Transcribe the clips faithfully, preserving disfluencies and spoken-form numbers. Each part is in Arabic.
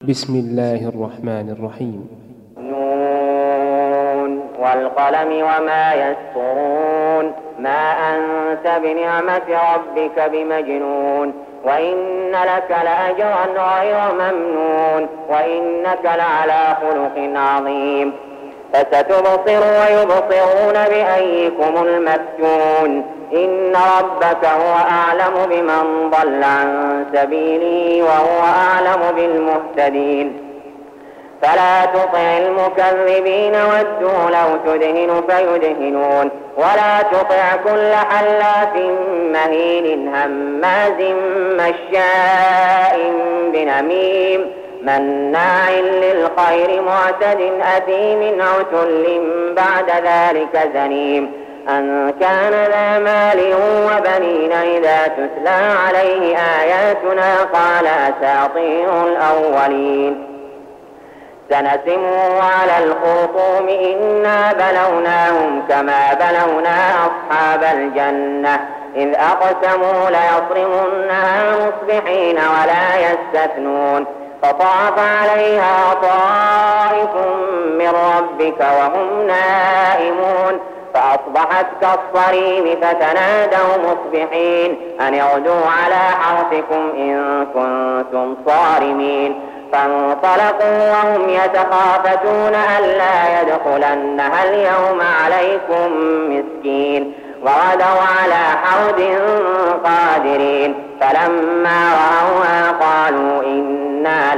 بسم الله الرحمن الرحيم. نون والقلم وما يسطرون ما أنت بنعمة ربك بمجنون وإن لك لأجرا غير ممنون وإنك لعلى خلق عظيم فستبصر ويبصرون بأيكم المفتون إن ربك هو أعلم بمن ضل عن سبيله وهو أعلم بالمهتدين فلا تطع المكذبين ودوا لو تدهن فيدهنون ولا تطع كل حلاف مهين هماز مشاء بنميم مناع للخير معتد أثيم عتل بعد ذلك زنيم أن كان ذا مال وبنين إذا تتلى عليه آياتنا قال أساطير الأولين سنسمه على الخرطوم إنا بلوناهم كما بلونا أصحاب الجنة إذ أقسموا ليصرمنها مصبحين ولا يستثنون فطاف عليها طائف من ربك وهم نائمون فأصبحت كالصريم فتنادوا مصبحين أن اغدوا على حرثكم إن كنتم صارمين فانطلقوا وهم يتخافتون ألا يدخلنها اليوم عليكم مسكين وغدوا على حرد قادرين فلما رأوها قالوا إنا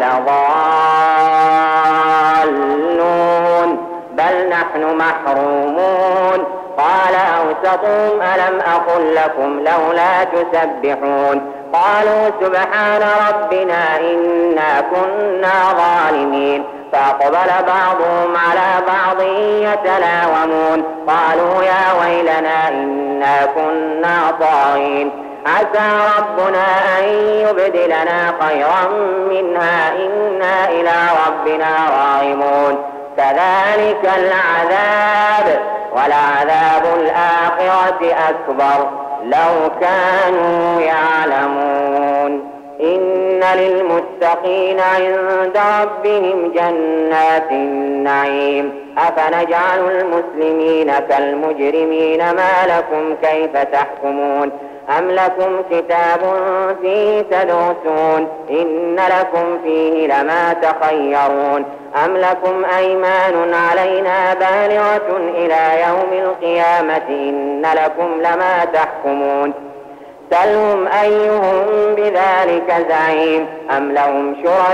لضالون بل نحن محرومون قال أوسطهم ألم أقل لكم لولا تسبحون قالوا سبحان ربنا إنا كنا ظالمين فأقبل بعضهم على بعض يتلاومون قالوا يا ويلنا إنا كنا طاغين عسى ربنا أن يبدلنا خيرا منها إنا إلى ربنا راغبون كذلك العذاب ولعذاب الآخرة أكبر لو كانوا يعلمون إن للمتقين عند ربهم جنات النعيم أفنجعل المسلمين كالمجرمين ما لكم كيف تحكمون أم لكم كتاب فيه تدرسون إن لكم فيه لما تخيرون أم لكم أيمان علينا بالغة إلى يوم القيامة إن لكم لما تحكمون سلهم أيهم بذلك زعيم أم لهم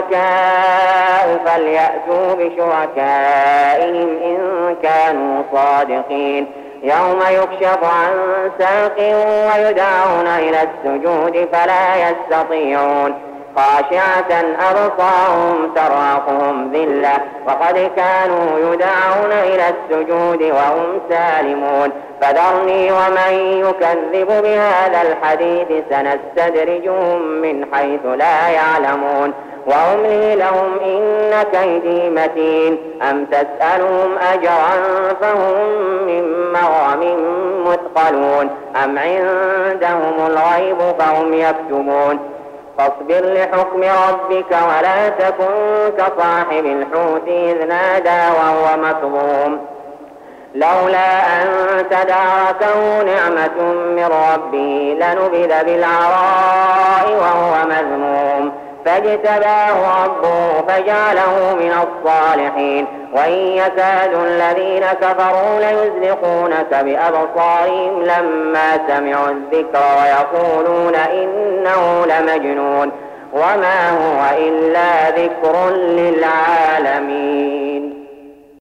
شركاء فليأتوا بشركائهم إن كانوا صادقين يوم يكشف عن ساق ويدعون إلى السجود فلا يستطيعون خاشعة أبصارهم ترهقهم ذلة وقد كانوا يدعون إلى السجود وهم سالمون فذرني ومن يكذب بهذا الحديث سنستدرجهم من حيث لا يعلمون وأملي لهم إن كيدي متين أم تسألهم أجرا فهم من مغرم مثقلون أم عندهم الغيب فهم يكتبون فاصبر لحكم ربك ولا تكن كصاحب الحوت إذ نادى وهو مكظوم لولا أن تداركه نعمة من ربه لنبذ بالعراء وهو مذموم فاجتباه ربه فجعله من الصالحين وإن يكاد الذين كفروا ليزلقونك بأبصارهم لما سمعوا الذكر ويقولون إنه لمجنون وما هو إلا ذكر للعالمين.